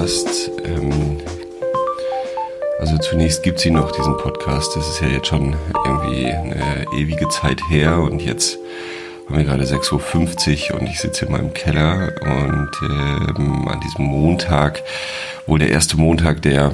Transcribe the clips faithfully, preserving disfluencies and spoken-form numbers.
Podcast. Ähm, also zunächst gibt es ihn noch, diesen Podcast. Das ist ja jetzt schon irgendwie eine ewige Zeit her und jetzt haben wir gerade sechs Uhr fünfzig und ich sitze in meinem Keller und ähm, an diesem Montag, wohl der erste Montag, der,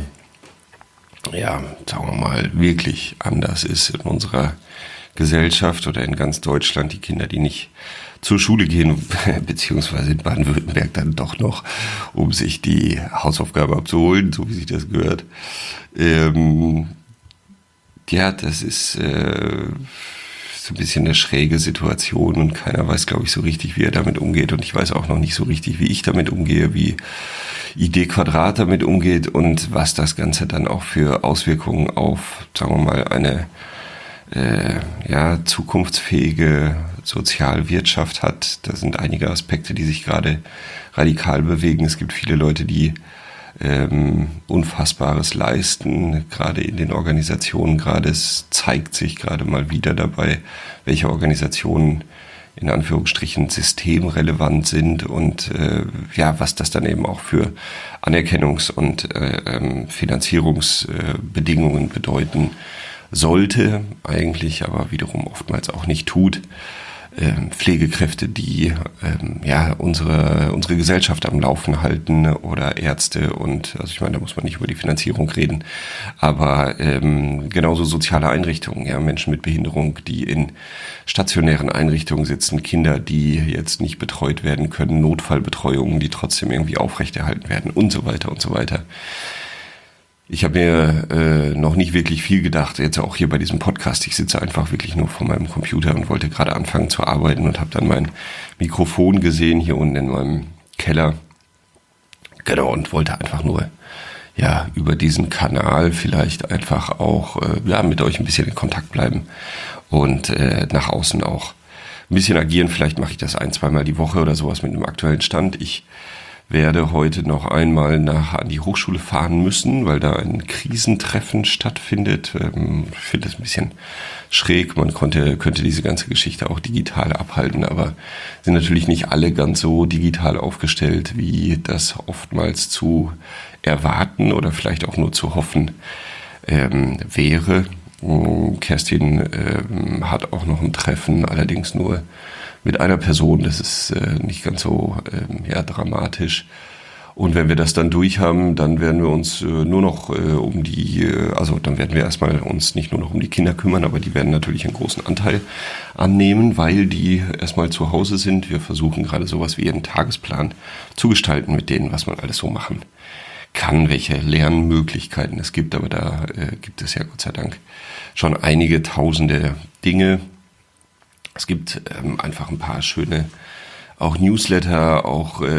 ja, sagen wir mal, wirklich anders ist in unserer Gesellschaft oder in ganz Deutschland. Die Kinder, die nicht zur Schule gehen, beziehungsweise in Baden-Württemberg dann doch noch, um sich die Hausaufgabe abzuholen, so wie sich das gehört. Ähm, ja, das ist äh, so ein bisschen eine schräge Situation und keiner weiß, glaube ich, so richtig, wie er damit umgeht. Und ich weiß auch noch nicht so richtig, wie ich damit umgehe, wie I D Quadrat damit umgeht und was das Ganze dann auch für Auswirkungen auf, sagen wir mal, eine äh, ja, zukunftsfähige Sozialwirtschaft hat. Da sind einige Aspekte, die sich gerade radikal bewegen. Es gibt viele Leute, die ähm, Unfassbares leisten, gerade in den Organisationen. Gerade es zeigt sich gerade mal wieder dabei, welche Organisationen in Anführungsstrichen systemrelevant sind und äh, ja, was das dann eben auch für Anerkennungs- und äh, ähm, Finanzierungsbedingungen äh, bedeuten sollte, eigentlich aber wiederum oftmals auch nicht tut. Ähm, Pflegekräfte, die ähm, ja unsere unsere Gesellschaft am Laufen halten oder Ärzte und, also ich meine, da muss man nicht über die Finanzierung reden, aber ähm, genauso soziale Einrichtungen, ja, Menschen mit Behinderung, die in stationären Einrichtungen sitzen, Kinder, die jetzt nicht betreut werden können, Notfallbetreuungen, die trotzdem irgendwie aufrechterhalten werden und so weiter und so weiter. Ich habe mir äh, noch nicht wirklich viel gedacht, jetzt auch hier bei diesem Podcast. Ich sitze einfach wirklich nur vor meinem Computer und wollte gerade anfangen zu arbeiten und habe dann mein Mikrofon gesehen hier unten in meinem Keller. Genau, und wollte einfach nur ja über diesen Kanal vielleicht einfach auch äh, ja mit euch ein bisschen in Kontakt bleiben und äh, nach außen auch ein bisschen agieren. Vielleicht mache ich das ein, zweimal die Woche oder sowas mit einem aktuellen Stand. Ich werde heute noch einmal nach an die Hochschule fahren müssen, weil da ein Krisentreffen stattfindet. Ähm, ich finde das ein bisschen schräg. Man konnte, könnte diese ganze Geschichte auch digital abhalten, aber sind natürlich nicht alle ganz so digital aufgestellt, wie das oftmals zu erwarten oder vielleicht auch nur zu hoffen ähm, wäre. Kerstin ähm, hat auch noch ein Treffen, allerdings nur mit einer Person. Das ist äh, nicht ganz so ähm, ja, dramatisch. Und wenn wir das dann durch haben, dann werden wir uns äh, nur noch äh, um die, äh, also dann werden wir erstmal uns nicht nur noch um die Kinder kümmern, aber die werden natürlich einen großen Anteil annehmen, weil die erstmal zu Hause sind. Wir versuchen gerade sowas wie einen Tagesplan zu gestalten mit denen, was man alles so machen kann, welche Lernmöglichkeiten es gibt. Aber da äh, gibt es ja Gott sei Dank schon einige tausende Dinge. Es gibt ähm, einfach ein paar schöne auch Newsletter, auch äh,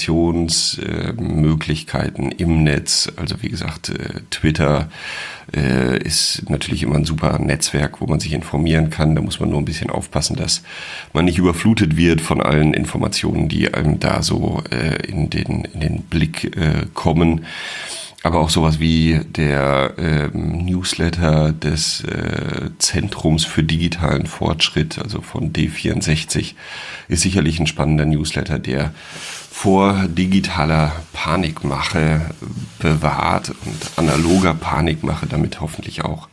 Informationsmöglichkeiten äh, im Netz. Also wie gesagt, äh, Twitter äh, ist natürlich immer ein super Netzwerk, wo man sich informieren kann. Da muss man nur ein bisschen aufpassen, dass man nicht überflutet wird von allen Informationen, die einem da so äh, in den in den Blick äh, kommen. Aber auch sowas wie der ähm, Newsletter des äh, Zentrums für digitalen Fortschritt, also von D vierundsechzig, ist sicherlich ein spannender Newsletter, der vor digitaler Panikmache bewahrt und analoger Panikmache damit hoffentlich auch.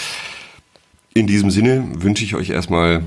In diesem Sinne wünsche ich euch erstmal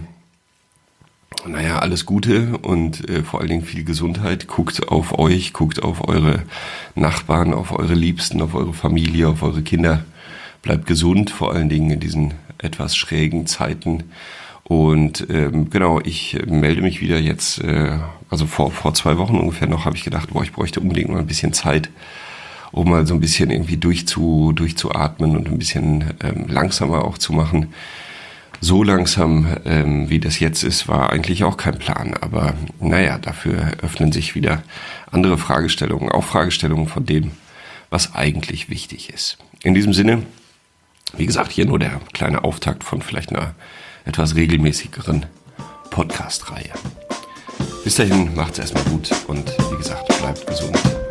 naja, alles Gute und äh, vor allen Dingen viel Gesundheit. Guckt auf euch, guckt auf eure Nachbarn, auf eure Liebsten, auf eure Familie, auf eure Kinder. Bleibt gesund, vor allen Dingen in diesen etwas schrägen Zeiten. Und ähm, genau, ich melde mich wieder jetzt, äh, also vor vor zwei Wochen ungefähr noch, habe ich gedacht, boah, ich bräuchte unbedingt mal ein bisschen Zeit, um mal so ein bisschen irgendwie durchzu, durchzuatmen und ein bisschen ähm, langsamer auch zu machen. So langsam, ähm, wie das jetzt ist, war eigentlich auch kein Plan. Aber naja, dafür öffnen sich wieder andere Fragestellungen, auch Fragestellungen von dem, was eigentlich wichtig ist. In diesem Sinne, wie gesagt, hier nur der kleine Auftakt von vielleicht einer etwas regelmäßigeren Podcast-Reihe. Bis dahin, macht's erstmal gut und wie gesagt, bleibt gesund.